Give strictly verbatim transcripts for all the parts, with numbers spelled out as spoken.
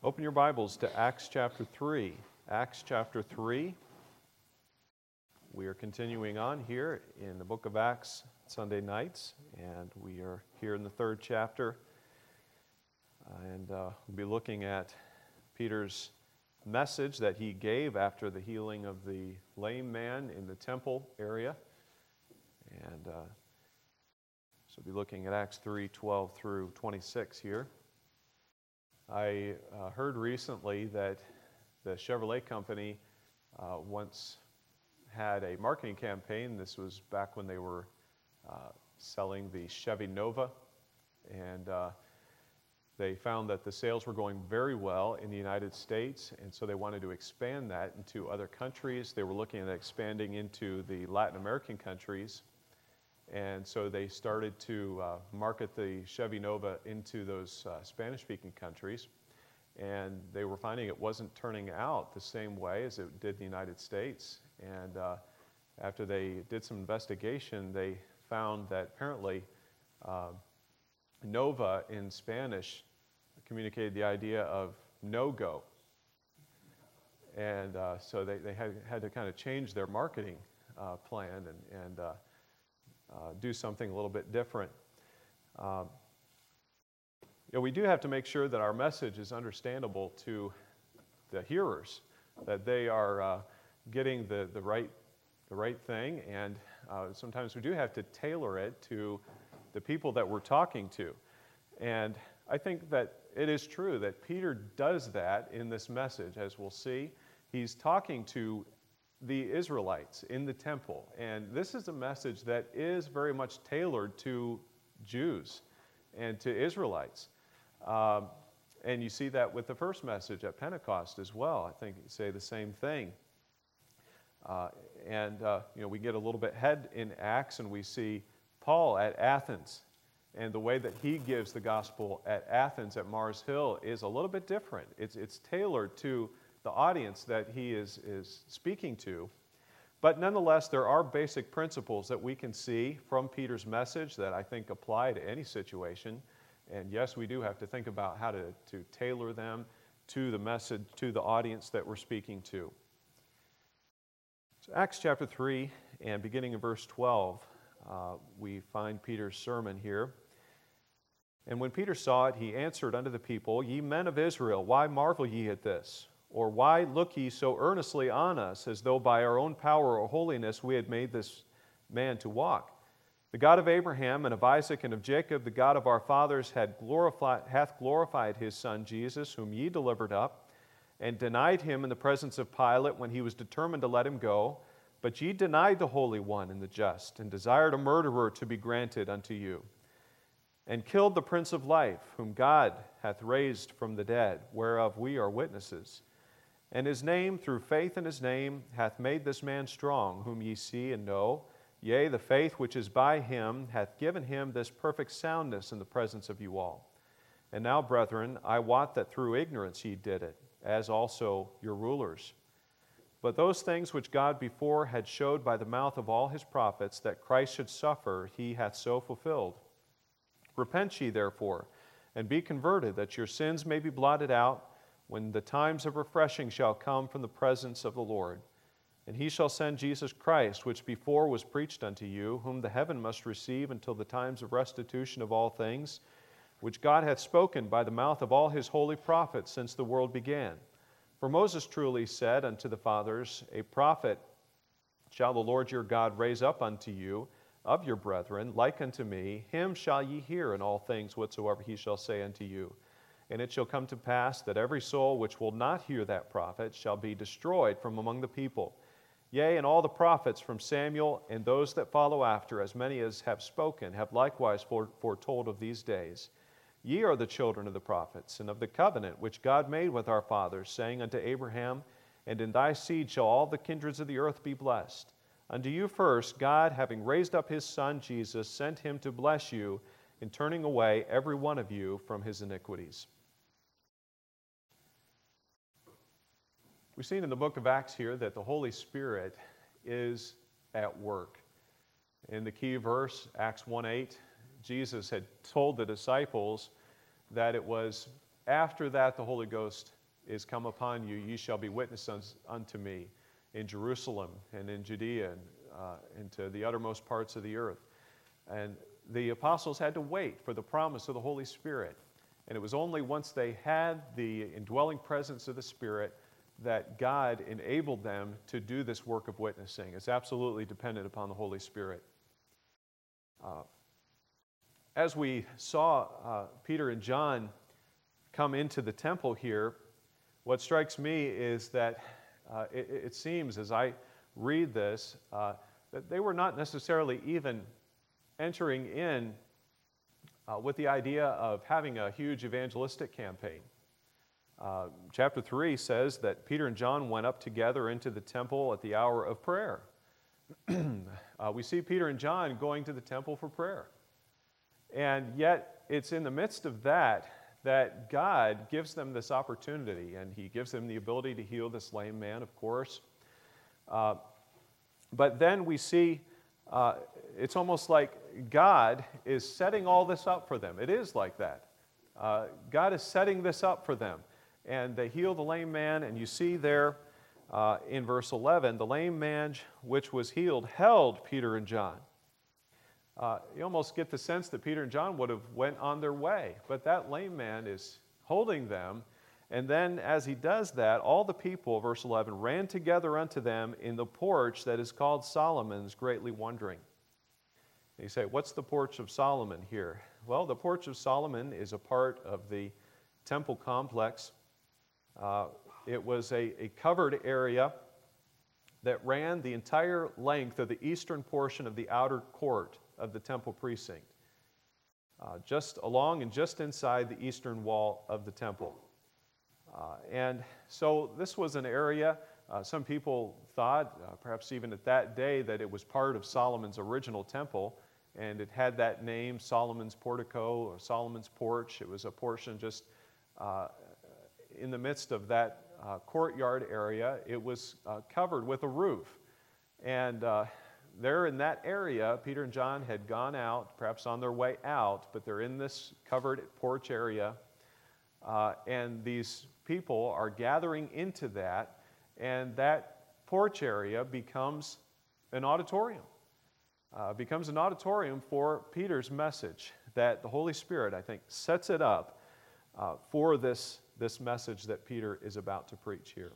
Open your Bibles to Acts chapter three. Acts chapter three. We are continuing on here in the book of Acts Sunday nights, and we are here in the third chapter. And uh, we'll be looking at Peter's message that he gave after the healing of the lame man in the temple area. And uh, so we'll be looking at Acts three, twelve through twenty-six here. I uh, heard recently that the Chevrolet company uh, once had a marketing campaign. This was back when they were uh, selling the Chevy Nova, and uh, they found that the sales were going very well in the United States, and so they wanted to expand that into other countries. They were looking at expanding into the Latin American countries, and so they started to uh, market the Chevy Nova into those uh, Spanish-speaking countries, and they were finding it wasn't turning out the same way as it did in the United States. And uh, after they did some investigation, they found that apparently uh, Nova in Spanish communicated the idea of no-go. And uh, so they, they had, had to kind of change their marketing uh, plan and, and uh, uh, do something a little bit different. Um, you know, we do have to make sure that our message is understandable to the hearers, that they are uh, getting the, the, right, the right thing, and uh, sometimes we do have to tailor it to the people that we're talking to. And I think that it is true that Peter does that in this message, as we'll see. He's talking to the Israelites in the temple, and this is a message that is very much tailored to Jews and to Israelites. Um, and you see that with the first message at Pentecost as well. I think you say the same thing. Uh, and uh, you know, we get a little bit ahead in Acts, and we see Paul at Athens. And the way that he gives the gospel at Athens, at Mars Hill, is a little bit different. It's, it's tailored to the audience that he is, is speaking to. But nonetheless, there are basic principles that we can see from Peter's message that I think apply to any situation. And yes, we do have to think about how to, to tailor them to the message, to the audience that we're speaking to. So Acts chapter three, and beginning in verse twelve, uh, we find Peter's sermon here. And when Peter saw it, he answered unto the people, Ye men of Israel, why marvel ye at this? Or why look ye so earnestly on us, as though by our own power or holiness we had made this man to walk? The God of Abraham and of Isaac and of Jacob, the God of our fathers, had glorified, hath glorified his Son Jesus, whom ye delivered up, and denied him in the presence of Pilate when he was determined to let him go. But ye denied the Holy One and the just, and desired a murderer to be granted unto you, and killed the Prince of Life, whom God hath raised from the dead, whereof we are witnesses. And his name, through faith in his name, hath made this man strong, whom ye see and know. Yea, the faith which is by him hath given him this perfect soundness in the presence of you all. And now, brethren, I wot that through ignorance ye did it, as also your rulers. But those things which God before had showed by the mouth of all his prophets, that Christ should suffer, he hath so fulfilled. Repent ye therefore, and be converted, that your sins may be blotted out, when the times of refreshing shall come from the presence of the Lord. And he shall send Jesus Christ, which before was preached unto you, whom the heaven must receive until the times of restitution of all things, which God hath spoken by the mouth of all his holy prophets since the world began. For Moses truly said unto the fathers, A prophet shall the Lord your God raise up unto you of your brethren, like unto me. Him shall ye hear in all things whatsoever he shall say unto you. And it shall come to pass that every soul which will not hear that prophet shall be destroyed from among the people. Yea, and all the prophets from Samuel and those that follow after, as many as have spoken, have likewise foretold of these days. Ye are the children of the prophets, and of the covenant which God made with our fathers, saying unto Abraham, And in thy seed shall all the kindreds of the earth be blessed. Unto you first, God, having raised up his Son Jesus, sent him to bless you, in turning away every one of you from his iniquities. We've seen in the book of Acts here that the Holy Spirit is at work. In the key verse, Acts one eight, Jesus had told the disciples that it was after that the Holy Ghost is come upon you, ye shall be witnesses unto me in Jerusalem and in Judea and uh, into the uttermost parts of the earth. And the apostles had to wait for the promise of the Holy Spirit. And it was only once they had the indwelling presence of the Spirit that God enabled them to do this work of witnessing. It's absolutely dependent upon the Holy Spirit. Uh, as we saw uh, Peter and John come into the temple here, what strikes me is that uh, it, it seems, as I read this, uh, that they were not necessarily even entering in uh, with the idea of having a huge evangelistic campaign. Uh, chapter three says that Peter and John went up together into the temple at the hour of prayer. uh, we see Peter and John going to the temple for prayer. And yet, it's in the midst of that that God gives them this opportunity, and He gives them the ability to heal this lame man, of course. Uh, but then we see uh, it's almost like God is setting all this up for them. It is like that. Uh, God is setting this up for them. And they heal the lame man, and you see there uh, in verse eleven, the lame man which was healed held Peter and John. Uh, you almost get the sense that Peter and John would have went on their way, but that lame man is holding them, and then as he does that, all the people, verse eleven, ran together unto them in the porch that is called Solomon's, greatly wondering. And you say, what's the porch of Solomon here? Well, the porch of Solomon is a part of the temple complex. Uh, it was a, a covered area that ran the entire length of the eastern portion of the outer court of the temple precinct, uh, just along and just inside the eastern wall of the temple. Uh, and so this was an area, uh, some people thought, uh, perhaps even at that day, that it was part of Solomon's original temple, and it had that name, Solomon's portico or Solomon's porch. It was a portion just uh, in the midst of that uh, courtyard area. It was uh, covered with a roof. And uh, there in that area, Peter and John had gone out, perhaps on their way out, but they're in this covered porch area. Uh, and these people are gathering into that, and that porch area becomes an auditorium. Uh, becomes an auditorium for Peter's message, that the Holy Spirit, I think, sets it up uh, for this, this message that Peter is about to preach here.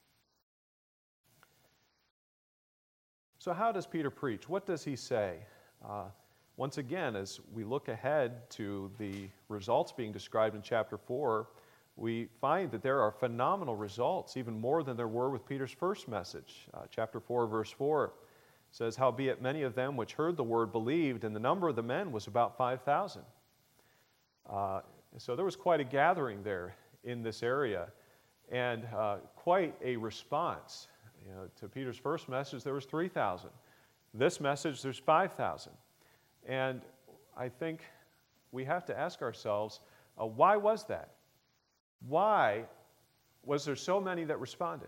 So how does Peter preach? What does he say? Uh, once again, as we look ahead to the results being described in chapter four, we find that there are phenomenal results, even more than there were with Peter's first message. Uh, chapter four, verse four says, howbeit many of them which heard the word believed, and the number of the men was about five thousand. Uh, so there was quite a gathering there in this area, and uh, quite a response. You know, to Peter's first message, there was three thousand. This message, there's five thousand. And I think we have to ask ourselves, uh, why was that? Why was there so many that responded?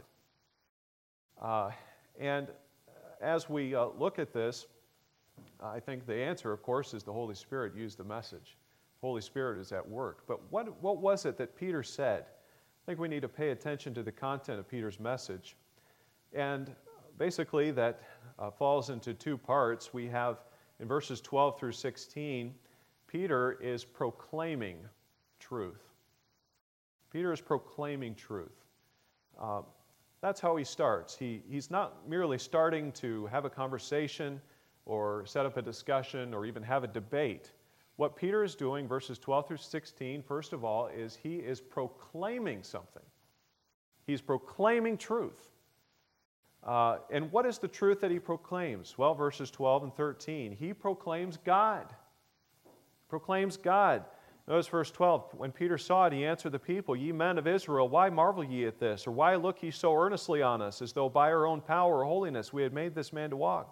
Uh, and as we uh, look at this, I think the answer, of course, is the Holy Spirit used the message. The Holy Spirit is at work. But what, what was it that Peter said? I think we need to pay attention to the content of Peter's message. And basically that uh, falls into two parts. We have in verses twelve through sixteen, Peter is proclaiming truth. Peter is proclaiming truth. Uh, that's how he starts. He, he's not merely starting to have a conversation or set up a discussion or even have a debate. What Peter is doing, verses twelve through sixteen, first of all, is he is proclaiming something. He's proclaiming truth. Uh, and what is the truth that he proclaims? Well, verses twelve and thirteen, he proclaims God. Proclaims God. Notice verse twelve, when Peter saw it, he answered the people, ye men of Israel, why marvel ye at this? Or why look ye so earnestly on us, as though by our own power or holiness we had made this man to walk?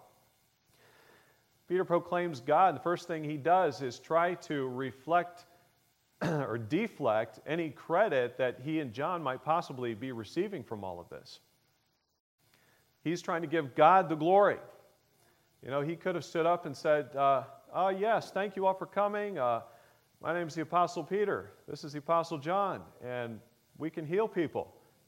Peter proclaims God, and the first thing he does is try to reflect or deflect any credit that he and John might possibly be receiving from all of this. He's trying to give God the glory. You know, he could have stood up and said, uh, oh yes, thank you all for coming. Uh, my name is the Apostle Peter. This is the Apostle John, and we can heal people.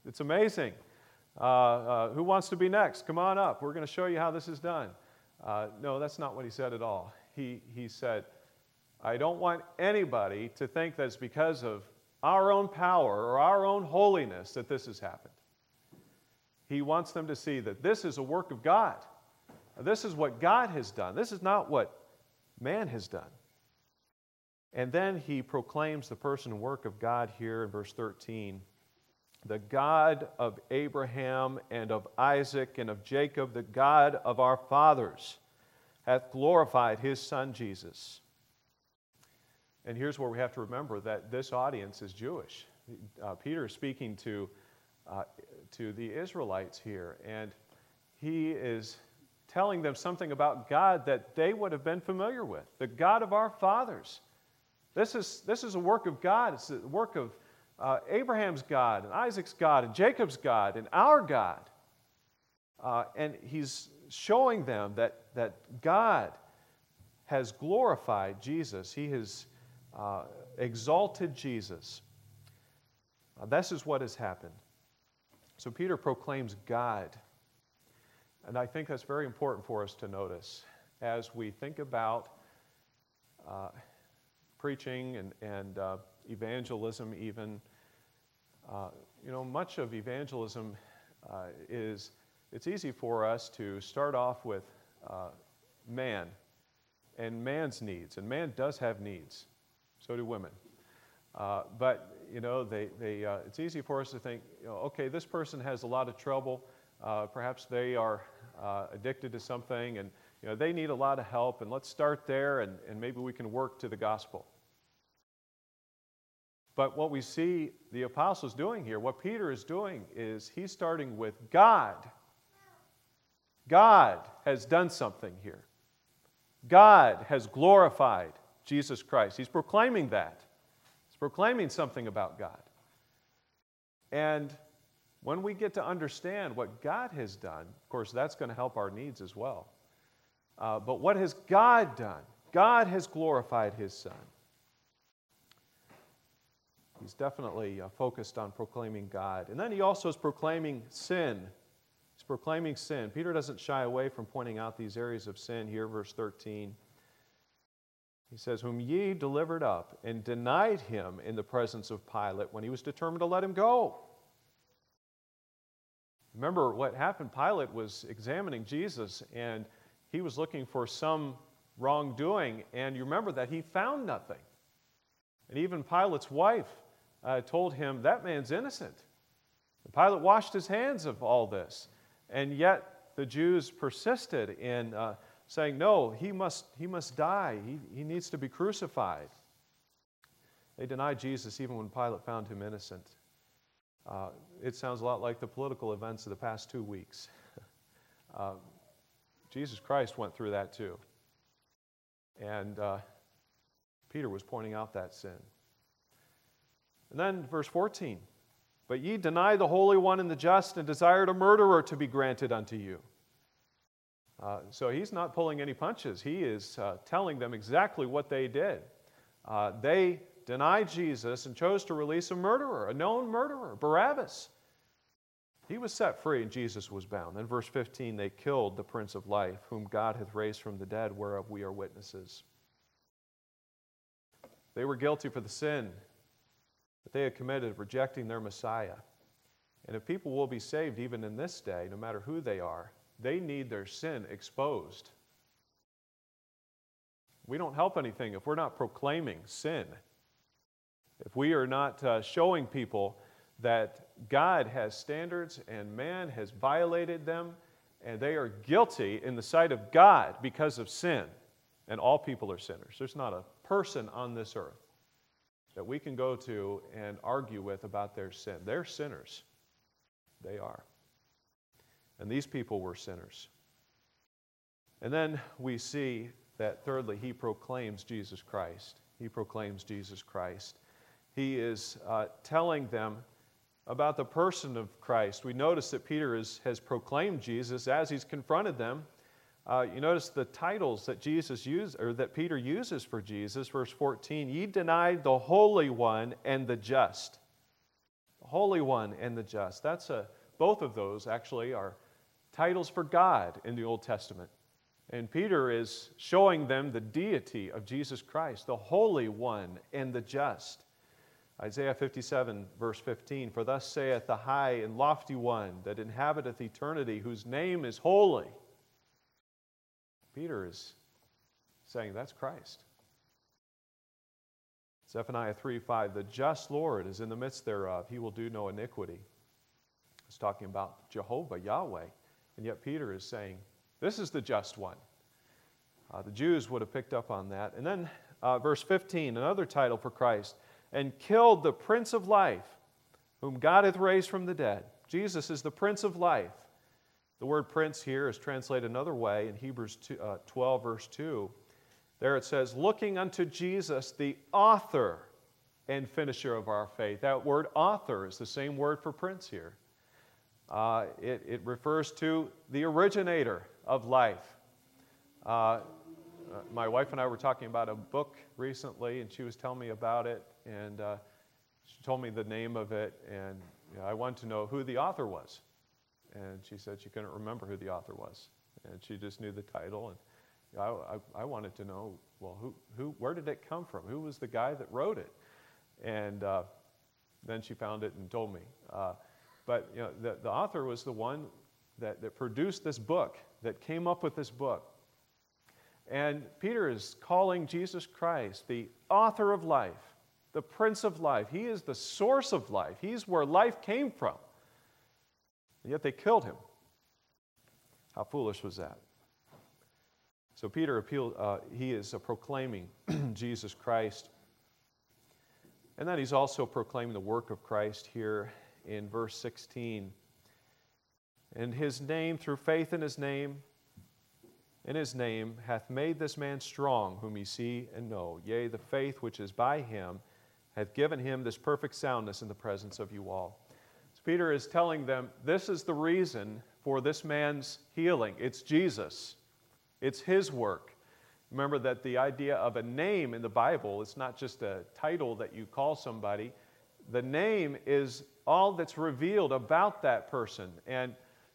It's amazing. Uh, uh, who wants to be next? Come on up. We're going to show you how this is done. Uh, no, that's not what he said at all. He, he said, I don't want anybody to think that it's because of our own power or our own holiness that this has happened. He wants them to see that this is a work of God. This is what God has done. This is not what man has done. And then he proclaims the person and work of God here in verse thirteen. The God of Abraham and of Isaac and of Jacob, the God of our fathers, hath glorified his Son Jesus. And here's where we have to remember that this audience is Jewish. Uh, Peter is speaking to, uh, to the Israelites here, and he is telling them something about God that they would have been familiar with, the God of our fathers. This is, this is a work of God. It's a work of uh, Abraham's God and Isaac's God and Jacob's God and our God. Uh, and he's showing them that, that God has glorified Jesus. He has uh, exalted Jesus. Uh, this is what has happened. So Peter proclaims God. And I think that's very important for us to notice as we think about uh, preaching and, and uh, evangelism even. Uh, you know, much of evangelism uh, is, it's easy for us to start off with uh, man and man's needs. And man does have needs. So do women. Uh, but, you know, they, they, uh, it's easy for us to think, you know, okay, this person has a lot of trouble. Uh, perhaps they are uh, addicted to something, and you know, they need a lot of help, and let's start there, and, and maybe we can work to the gospel. But what we see the apostles doing here, what Peter is doing, is he's starting with God. God has done something here. God has glorified Jesus Christ. He's proclaiming that. He's proclaiming something about God. And when we get to understand what God has done, of course, that's going to help our needs as well. Uh, but what has God done? God has glorified his Son. He's definitely uh, focused on proclaiming God. And then he also is proclaiming sin. He's proclaiming sin. Peter doesn't shy away from pointing out these areas of sin here, verse thirteen. He says, whom ye delivered up and denied him in the presence of Pilate when he was determined to let him go. Remember what happened? Pilate was examining Jesus, and he was looking for some wrongdoing, and you remember that he found nothing. And even Pilate's wife uh, told him, that man's innocent. And Pilate washed his hands of all this, and yet the Jews persisted in uh, saying, no, he must, he must die. He, he needs to be crucified. They denied Jesus even when Pilate found him innocent. Uh, it sounds a lot like the political events of the past two weeks. uh, Jesus Christ went through that too. And uh, Peter was pointing out that sin. And then verse fourteen, but ye deny the Holy One and the just, and desired a murderer to be granted unto you. Uh, so he's not pulling any punches. He is uh, telling them exactly what they did. Uh, they denied Jesus and chose to release a murderer, a known murderer, Barabbas. He was set free and Jesus was bound. Then verse fifteen, they killed the Prince of Life, whom God hath raised from the dead, whereof we are witnesses. They were guilty for the sin that they had committed of rejecting their Messiah. And if people will be saved even in this day, no matter who they are, they need their sin exposed. We don't help anything if we're not proclaiming sin. If we are not uh, showing people that God has standards and man has violated them and they are guilty in the sight of God because of sin, and all people are sinners. There's not a person on this earth that we can go to and argue with about their sin. They're sinners. They are. And these people were sinners. And then we see that thirdly, he proclaims Jesus Christ. He proclaims Jesus Christ. He is uh, telling them about the person of Christ. We notice that Peter is, has proclaimed Jesus as he's confronted them. Uh, you notice the titles that Jesus used, or that Peter uses for Jesus. Verse fourteen, ye denied the Holy One and the just. The Holy One and the Just. That's a, both of those actually are titles for God in the Old Testament. And Peter is showing them the deity of Jesus Christ, the Holy One and the Just. Isaiah fifty-seven, verse fifteen, "For thus saith the high and lofty one that inhabiteth eternity, whose name is holy." Peter is saying that's Christ. Zephaniah three five, "The just Lord is in the midst thereof. He will do no iniquity." It's talking about Jehovah, Yahweh. And yet Peter is saying, this is the just one. Uh, the Jews would have picked up on that. And then uh, verse fifteen, another title for Christ. "And killed the Prince of Life, whom God hath raised from the dead." Jesus is the Prince of Life. The word prince here is translated another way in Hebrews twelve, verse two. There it says, "Looking unto Jesus, the author and finisher of our faith." That word author is the same word for prince here. Uh, it, it refers to the originator of life. Uh, my wife and I were talking about a book recently, and she was telling me about it, and uh, she told me the name of it, and you know, I wanted to know who the author was. And she said she couldn't remember who the author was, and she just knew the title. And you know, I, I, I wanted to know, well, who, who, where did it come from? Who was the guy that wrote it? And uh, then she found it and told me. Uh, but you know, the, the author was the one that, that produced this book, that came up with this book. And Peter is calling Jesus Christ the author of life, the Prince of Life. He is the source of life. He's where life came from. And yet they killed him. How foolish was that? So Peter appealed, uh, he is uh, proclaiming Jesus Christ. And then he's also proclaiming the work of Christ here in verse sixteen. "And his name, through faith in his name, in his name, hath made this man strong, whom ye see and know. Yea, the faith which is by him hath given him this perfect soundness in the presence of you all." So Peter is telling them, this is the reason for this man's healing. It's Jesus. It's his work. Remember that the idea of a name in the Bible is not just a title that you call somebody. The name is all that's revealed about that person. And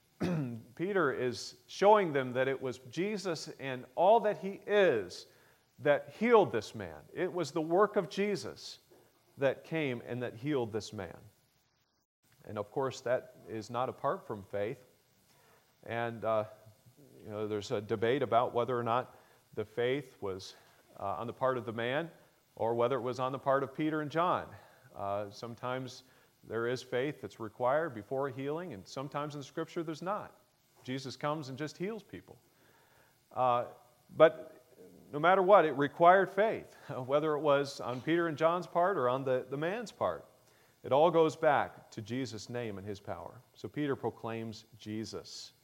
Peter is showing them that it was Jesus and all that he is that healed this man. It was the work of Jesus that came and that healed this man. And of course, that is not apart from faith. And uh, you know, there's a debate about whether or not the faith was uh, on the part of the man or whether it was on the part of Peter and John. Uh, sometimes there is faith that's required before healing, and sometimes in the Scripture there's not. Jesus comes and just heals people. Uh, but no matter what, it required faith, whether it was on Peter and John's part or on the, the man's part. It all goes back to Jesus' name and his power. So Peter proclaims Jesus.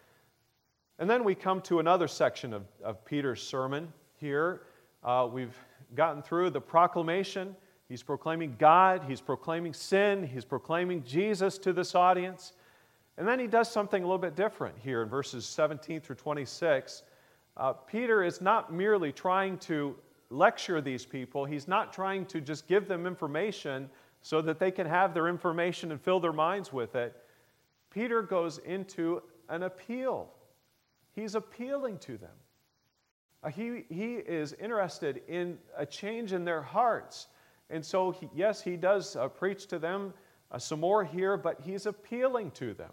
And then we come to another section of, of Peter's sermon here. Uh, we've gotten through the proclamation. He's proclaiming God. He's proclaiming sin. He's proclaiming Jesus to this audience. And then he does something a little bit different here in verses seventeen through twenty-six. Uh, Peter is not merely trying to lecture these people. He's not trying to just give them information so that they can have their information and fill their minds with it. Peter goes into an appeal. He's appealing to them. Uh, he, he is interested in a change in their hearts. And so, he, yes, he does uh, preach to them uh, some more here, but he's appealing to them.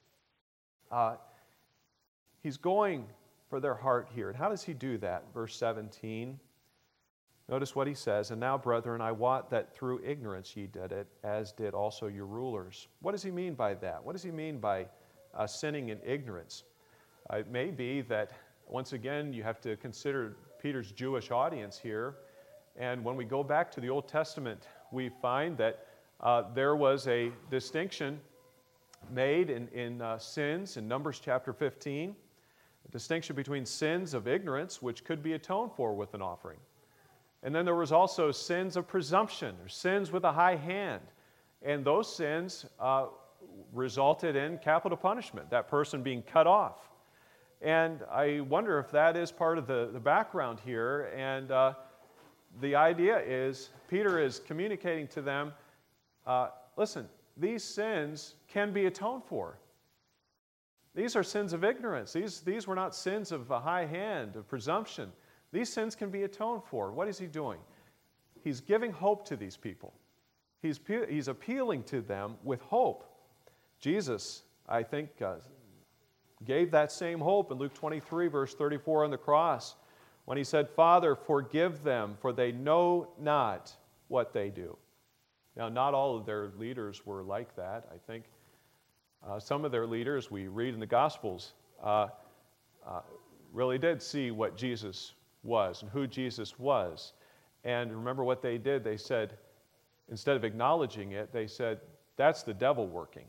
Uh, he's going for their heart here. And how does he do that? Verse seventeen. Notice what he says, "And now, brethren, I wot that through ignorance ye did it, as did also your rulers." What does he mean by that? What does he mean by uh, sinning in ignorance? Uh, it may be that, once again, you have to consider Peter's Jewish audience here. And when we go back to the Old Testament, we find that uh, there was a distinction made in, in uh, sins in Numbers chapter fifteen, a distinction between sins of ignorance, which could be atoned for with an offering. And then there was also sins of presumption, or sins with a high hand. And those sins uh, resulted in capital punishment, that person being cut off. And I wonder if that is part of the, the background here. And uh, the idea is, Peter is communicating to them, uh, listen, these sins can be atoned for. These are sins of ignorance. These, these were not sins of a high hand, of presumption. These sins can be atoned for. What is he doing? He's giving hope to these people. He's, he's appealing to them with hope. Jesus, I think, uh, gave that same hope in Luke twenty-three, verse thirty-four on the cross, when he said, Father, forgive them, for they know not what they do. Now, not all of their leaders were like that. I think uh, some of their leaders, we read in the Gospels, uh, uh, really did see what Jesus was and who Jesus was. And remember what they did? They said, instead of acknowledging it, they said, that's the devil working.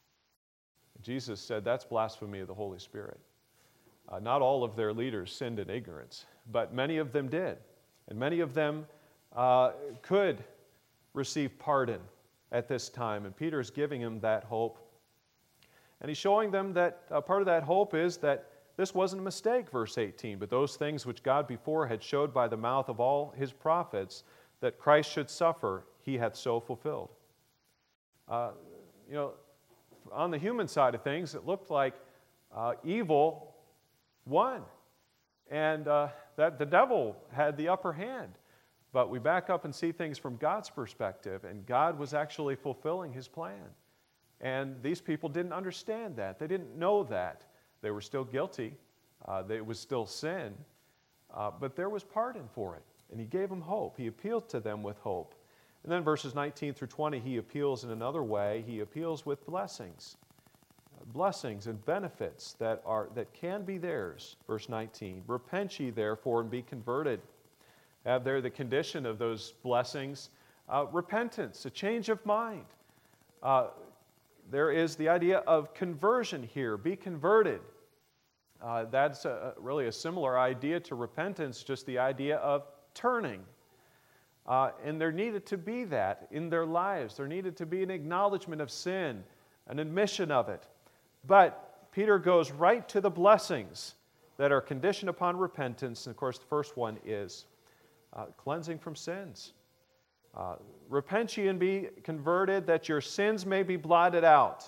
Jesus said, that's blasphemy of the Holy Spirit. Uh, not all of their leaders sinned in ignorance, but many of them did. And many of them uh, could receive pardon at this time. And Peter is giving them that hope. And he's showing them that uh, part of that hope is that this wasn't a mistake, verse eighteen, but those things which God before had showed by the mouth of all his prophets, that Christ should suffer, he hath so fulfilled. Uh, you know, on the human side of things, it looked like uh, evil won, and uh, that the devil had the upper hand. But we back up and see things from God's perspective, and God was actually fulfilling his plan. And these people didn't understand that. They didn't know that. They were still guilty. Uh, it was still sin. Uh, but there was pardon for it. And he gave them hope. He appealed to them with hope. And then verses nineteen through twenty, he appeals in another way. He appeals with blessings. Blessings and benefits that are that can be theirs. Verse nineteen, repent ye therefore and be converted. Have there the condition of those blessings, uh, repentance, a change of mind. Uh, there is the idea of conversion here. Be converted. Uh, that's a, really a similar idea to repentance, just the idea of turning. Uh, and there needed to be that in their lives. There needed to be an acknowledgement of sin, an admission of it. But Peter goes right to the blessings that are conditioned upon repentance. And of course, the first one is uh, cleansing from sins. Uh, Repent ye and be converted, that your sins may be blotted out.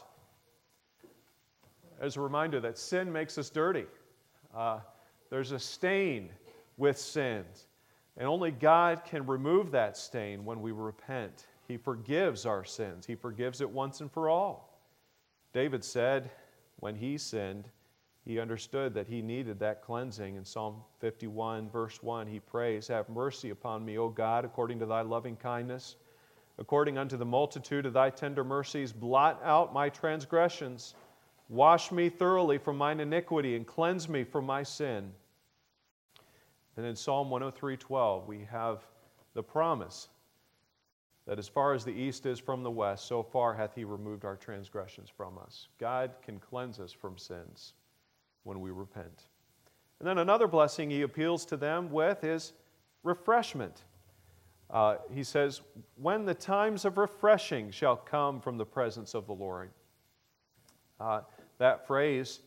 As a reminder that sin makes us dirty. Uh, there's a stain with sins. And only God can remove that stain when we repent. He forgives our sins. He forgives it once and for all. David said when he sinned, he understood that he needed that cleansing. In Psalm fifty-one, verse one, he prays, have mercy upon me, O God, according to thy loving kindness. According unto the multitude of thy tender mercies, blot out my transgressions. Wash me thoroughly from mine iniquity and cleanse me from my sin. And in Psalm one oh three, twelve, we have the promise that as far as the east is from the west, so far hath he removed our transgressions from us. God can cleanse us from sins when we repent. And then another blessing he appeals to them with is refreshment. Uh, he says, when the times of refreshing shall come from the presence of the Lord. Uh, that phrase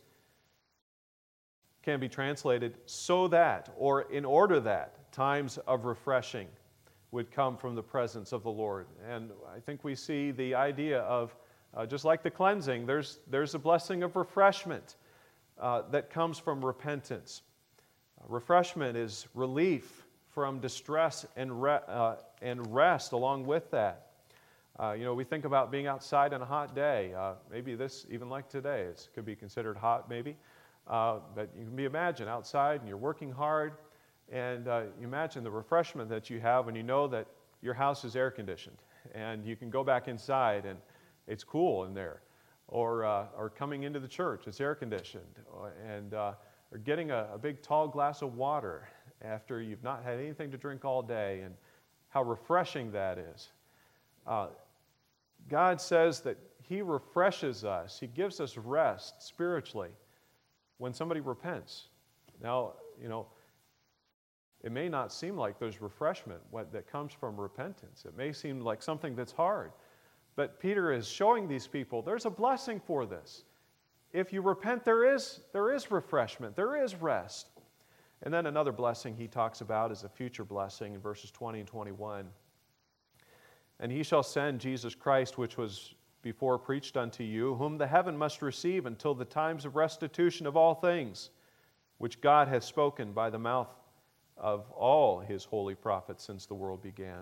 can be translated so that, or in order that, times of refreshing would come from the presence of the Lord. And I think we see the idea of, uh, just like the cleansing, there's, there's a blessing of refreshment uh, that comes from repentance. Uh, refreshment is relief from distress and, re- uh, and rest along with that. Uh, you know, we think about being outside on a hot day. Uh, maybe this, even like today, it could be considered hot maybe. Uh, but you can be imagine outside and you're working hard, and uh, you imagine the refreshment that you have when you know that your house is air conditioned and you can go back inside and it's cool in there. Or, uh, or coming into the church, it's air conditioned. And uh, or getting a, a big tall glass of water after you've not had anything to drink all day, and how refreshing that is. Uh, God says that he refreshes us. He gives us rest spiritually when somebody repents. Now, you know, it may not seem like there's refreshment that comes from repentance. It may seem like something that's hard. But Peter is showing these people there's a blessing for this. If you repent, there is, there is refreshment. There is rest. And then another blessing he talks about is a future blessing in verses twenty and twenty-one. And he shall send Jesus Christ, which was before preached unto you, whom the heaven must receive until the times of restitution of all things, which God hath spoken by the mouth of all his holy prophets since the world began.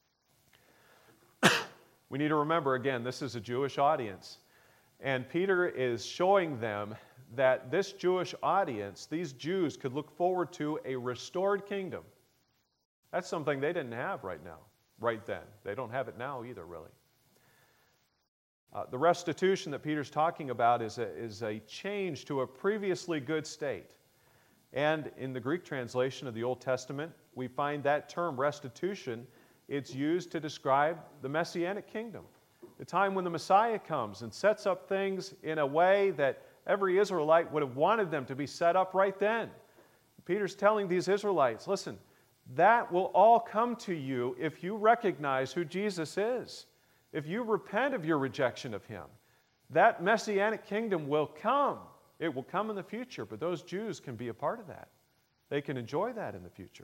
We need to remember, again, this is a Jewish audience. And Peter is showing them that this Jewish audience, these Jews, could look forward to a restored kingdom. That's something they didn't have right now, right then. They don't have it now either, really. Uh, the restitution that Peter's talking about is a, is a change to a previously good state. And in the Greek translation of the Old Testament, we find that term restitution, it's used to describe the Messianic kingdom, the time when the Messiah comes and sets up things in a way that every Israelite would have wanted them to be set up right then. Peter's telling these Israelites, listen, that will all come to you if you recognize who Jesus is. If you repent of your rejection of him, that Messianic kingdom will come. It will come in the future, but those Jews can be a part of that. They can enjoy that in the future.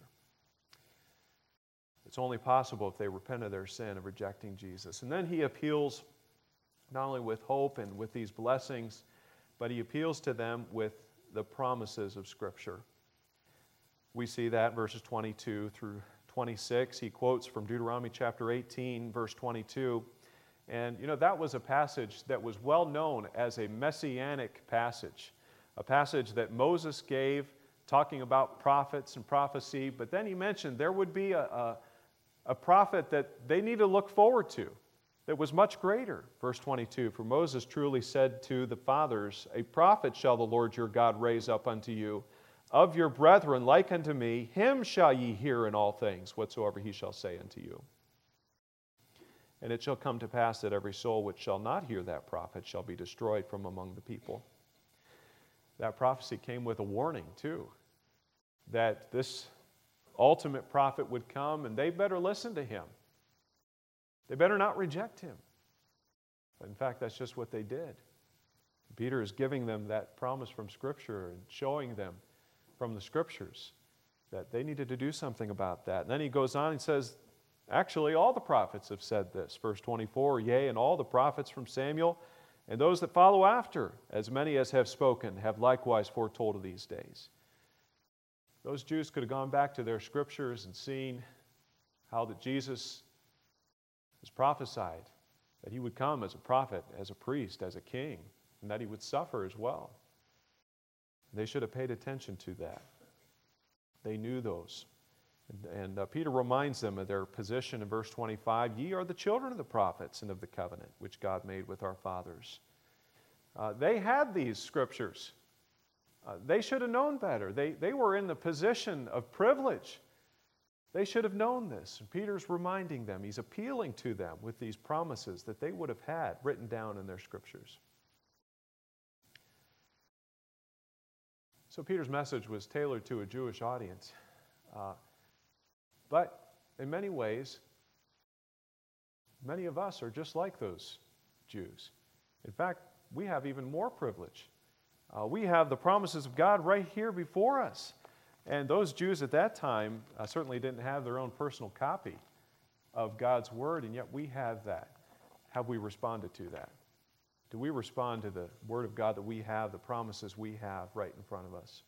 It's only possible if they repent of their sin of rejecting Jesus. And then he appeals not only with hope and with these blessings, but he appeals to them with the promises of Scripture. We see that in verses twenty-two through twenty-six. He quotes from Deuteronomy chapter eighteen, verse twenty-two. And, you know, that was a passage that was well known as a messianic passage, a passage that Moses gave talking about prophets and prophecy. But then he mentioned there would be a, a, a prophet that they need to look forward to that was much greater. Verse twenty-two, for Moses truly said to the fathers, a prophet shall the Lord your God raise up unto you, of your brethren like unto me, him shall ye hear in all things, whatsoever he shall say unto you. And it shall come to pass that every soul which shall not hear that prophet shall be destroyed from among the people. That prophecy came with a warning, too, that this ultimate prophet would come, and they better listen to him. They better not reject him. But in fact, that's just what they did. Peter is giving them that promise from Scripture and showing them from the Scriptures that they needed to do something about that. And then he goes on and says, actually, all the prophets have said this. Verse twenty-four, yea, and all the prophets from Samuel, and those that follow after, as many as have spoken, have likewise foretold of these days. Those Jews could have gone back to their Scriptures and seen how that Jesus was prophesied, that he would come as a prophet, as a priest, as a king, and that he would suffer as well. They should have paid attention to that. They knew those. And, and uh, Peter reminds them of their position in verse twenty-five. Ye are the children of the prophets and of the covenant which God made with our fathers. Uh, they had these Scriptures. Uh, they should have known better. They, they were in the position of privilege. They should have known this. And Peter's reminding them. He's appealing to them with these promises that they would have had written down in their Scriptures. So Peter's message was tailored to a Jewish audience. Uh, but in many ways, many of us are just like those Jews. In fact, we have even more privilege. Uh, we have the promises of God right here before us. And those Jews at that time uh, certainly didn't have their own personal copy of God's Word, and yet we have that. Have we responded to that? Do we respond to the Word of God that we have, the promises we have right in front of us?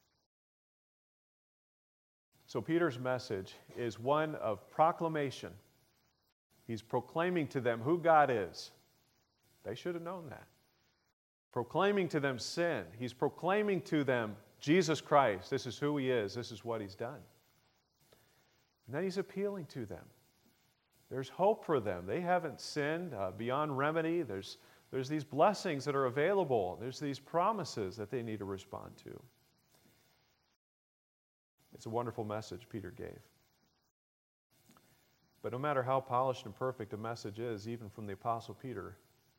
So Peter's message is one of proclamation. He's proclaiming to them who God is. They should have known that. Proclaiming to them sin. He's proclaiming to them Jesus Christ. This is who he is. This is what he's done. And then he's appealing to them. There's hope for them. They haven't sinned uh, beyond remedy. There's There's these blessings that are available. There's these promises that they need to respond to. It's a wonderful message Peter gave. But no matter how polished and perfect a message is, even from the Apostle Peter,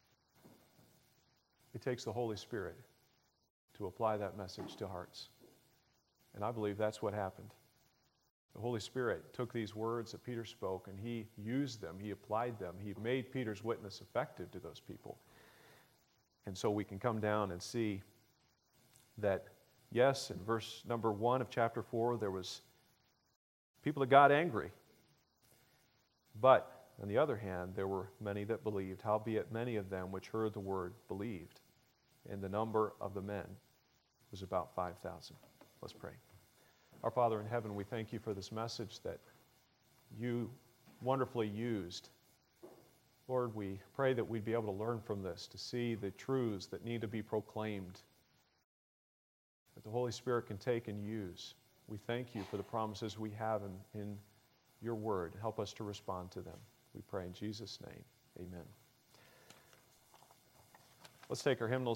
it takes the Holy Spirit to apply that message to hearts. And I believe that's what happened. The Holy Spirit took these words that Peter spoke and he used them, he applied them, he made Peter's witness effective to those people. And so we can come down and see that, yes, in verse number one of chapter four, there was people that got angry. But On the other hand, there were many that believed, howbeit many of them which heard the word believed. And the number of the men was about five thousand. Let's pray. Our Father in heaven, we thank you for this message that you wonderfully used. Lord, we pray that we'd be able to learn from this, to see the truths that need to be proclaimed, that the Holy Spirit can take and use. We thank you for the promises we have in, in your word. Help us to respond to them. We pray in Jesus' name. Amen. Let's take our hymnals.